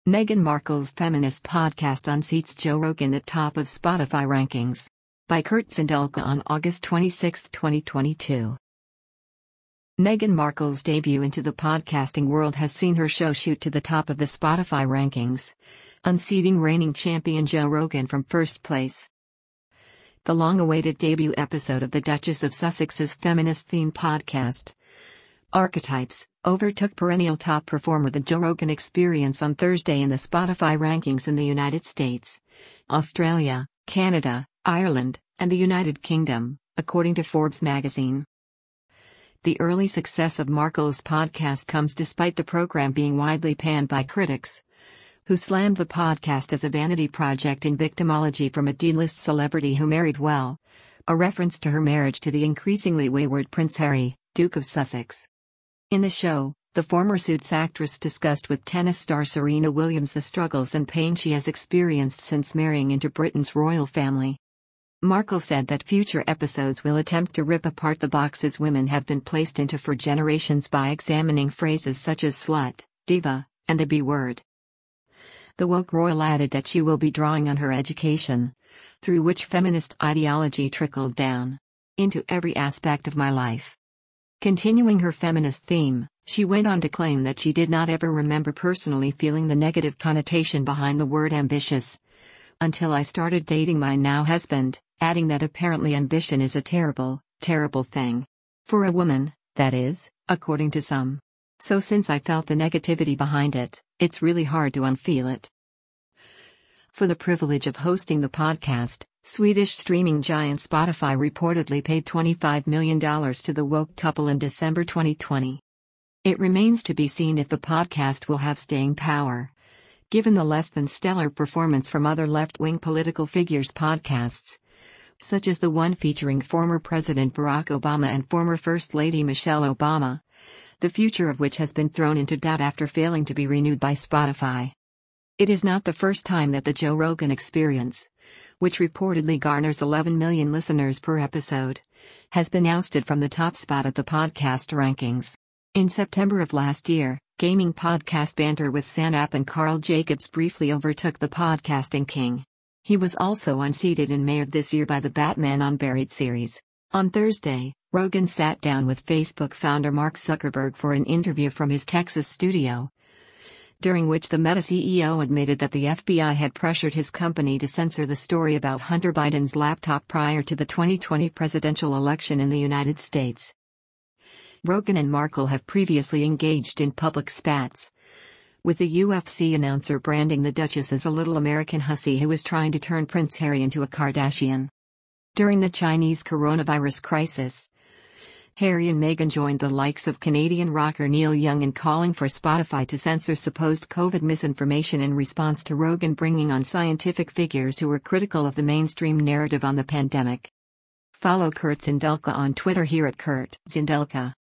Meghan Markle's feminist podcast unseats Joe Rogan at top of Spotify rankings. By Kurt Zindulka on August 26, 2022. Meghan Markle's debut into the podcasting world has seen her show shoot to the top of the Spotify rankings, unseating reigning champion Joe Rogan from first place. The long-awaited debut episode of the Duchess of Sussex's feminist-themed podcast, Archetypes, overtook perennial top performer The Joe Rogan Experience on Thursday in the Spotify rankings in the United States, Australia, Canada, Ireland, and the United Kingdom, according to Forbes magazine. The early success of Markle's podcast comes despite the program being widely panned by critics, who slammed the podcast as a vanity project in victimology from a D-list celebrity who married well, a reference to her marriage to the increasingly wayward Prince Harry, Duke of Sussex. In the show, the former Suits actress discussed with tennis star Serena Williams the struggles and pain she has experienced since marrying into Britain's royal family. Markle said that future episodes will attempt to rip apart the boxes women have been placed into for generations by examining phrases such as slut, diva, and the B-word. The woke royal added that she will be drawing on her education, through which feminist ideology trickled down into every aspect of my life. Continuing her feminist theme, she went on to claim that she did not ever remember personally feeling the negative connotation behind the word ambitious, until I started dating my now husband, adding that apparently ambition is a terrible, terrible thing. For a woman, that is, according to some. So since I felt the negativity behind it, it's really hard to unfeel it. For the privilege of hosting the podcast, Swedish streaming giant Spotify reportedly paid $25 million to the woke couple in December 2020. It remains to be seen if the podcast will have staying power, given the less than stellar performance from other left-wing political figures' podcasts, such as the one featuring former President Barack Obama and former First Lady Michelle Obama, the future of which has been thrown into doubt after failing to be renewed by Spotify. It is not the first time that the Joe Rogan Experience, which reportedly garners 11 million listeners per episode, has been ousted from the top spot of the podcast rankings. In September of last year, gaming podcast Banter with Sanap and Carl Jacobs briefly overtook the podcasting king. He was also unseated in May of this year by the Batman Unburied series. On Thursday, Rogan sat down with Facebook founder Mark Zuckerberg for an interview from his Texas studio, during which the Meta CEO admitted that the FBI had pressured his company to censor the story about Hunter Biden's laptop prior to the 2020 presidential election in the United States. Rogan and Markle have previously engaged in public spats, with the UFC announcer branding the Duchess as a little American hussy who is trying to turn Prince Harry into a Kardashian. During the Chinese coronavirus crisis, Harry and Meghan joined the likes of Canadian rocker Neil Young in calling for Spotify to censor supposed COVID misinformation in response to Rogan bringing on scientific figures who were critical of the mainstream narrative on the pandemic. Follow Kurt Zindulka on Twitter here at Kurt Zindulka.